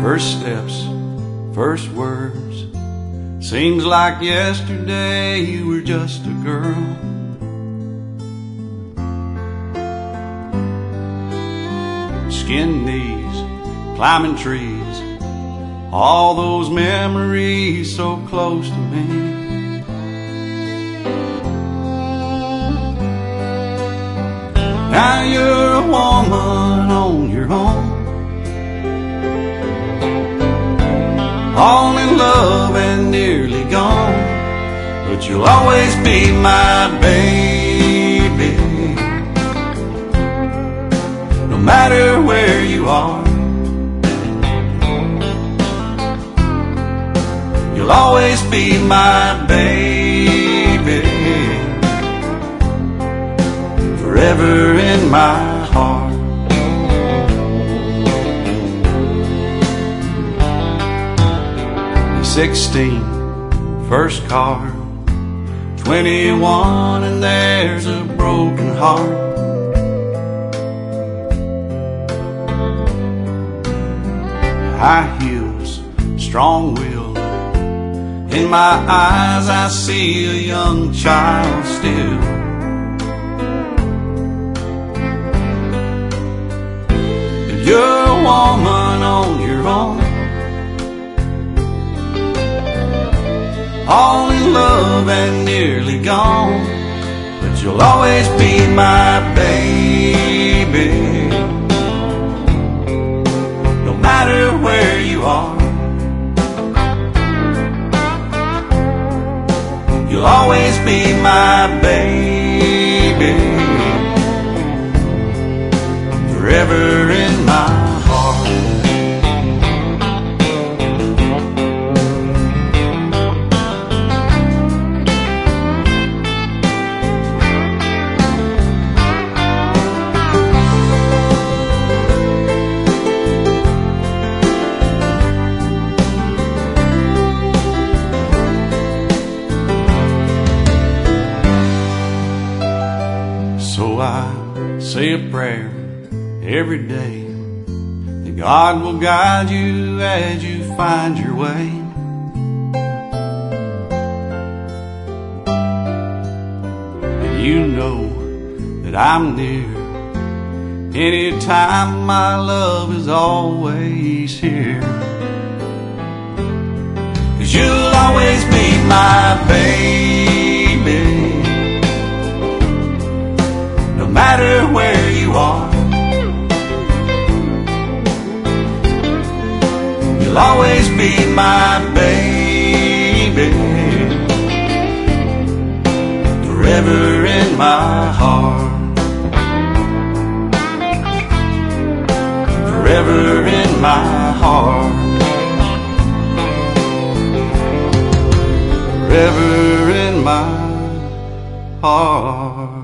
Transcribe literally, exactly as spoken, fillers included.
First steps, first words, seems like yesterday you were just a girl. Skin knees, climbing trees, all those memories so close to me. Now you're a woman on your own, all in love and nearly gone, but you'll always be my baby, no matter where you are. You'll always be my baby, forever in my heart. Sixteen, first car, twenty-one, and there's a broken heart. High heels, strong will, in my eyes I see a young child still. If you're a woman on your own, all in love and nearly gone, but you'll always be my baby, no matter where you are. You'll always be my baby, forever in my heart. So I say a prayer every day that God will guide you as you find your way. And you know that I'm near anytime, my love is always here. 'Cause you'll always be my baby, no matter where you are. You'll always be my baby, forever in my heart. Forever in my heart. Forever in my heart.